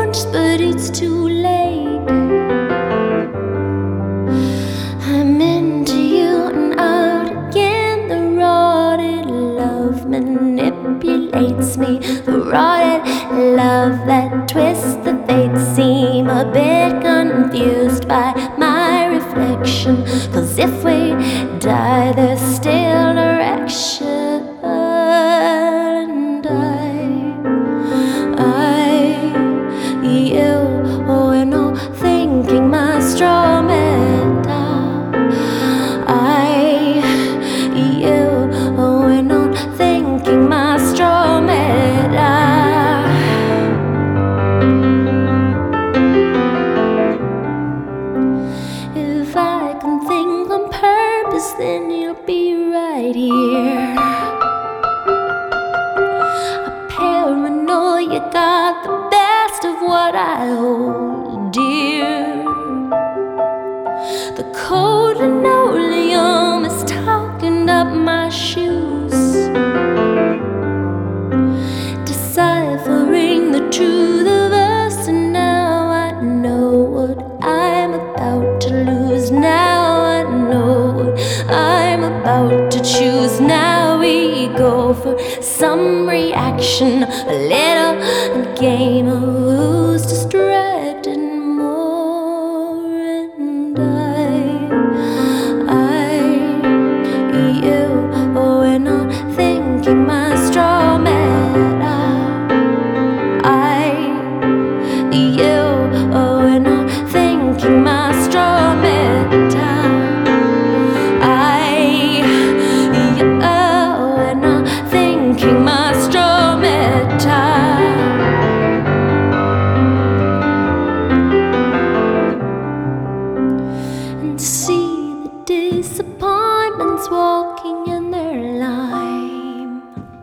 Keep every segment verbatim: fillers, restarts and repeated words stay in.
once, but it's too late. I'm into you and out again. The rotted love manipulates me. The rotted love that twists the fates. Seem a bit confused by my reflection, 'cause if we die there's still direction. And I, I, you, we're not thinking my straw metal. I, you, we're not thinking my straw metal. If I can think on purpose, then you'll be right here. A paranoia got the best of what I hold dear. The cold linoleum is talking up my shoes, deciphering the truth of us. And now I know what I'm about to lose. Now I know what I'm about to choose. Now we go for some reaction, a little game of who's distracted more. And I, I, you, we're not thinking my straw metal. I, you, we're not thinking my straw metal. I, you, we're not thinking my straw metal. And see the disappointments walking in their line,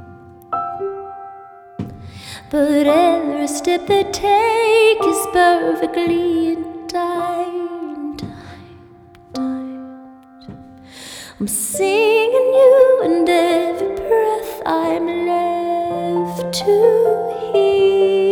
but every step they take is perfectly in time, time, time. I'm singing you, and every breath I'm left to hear.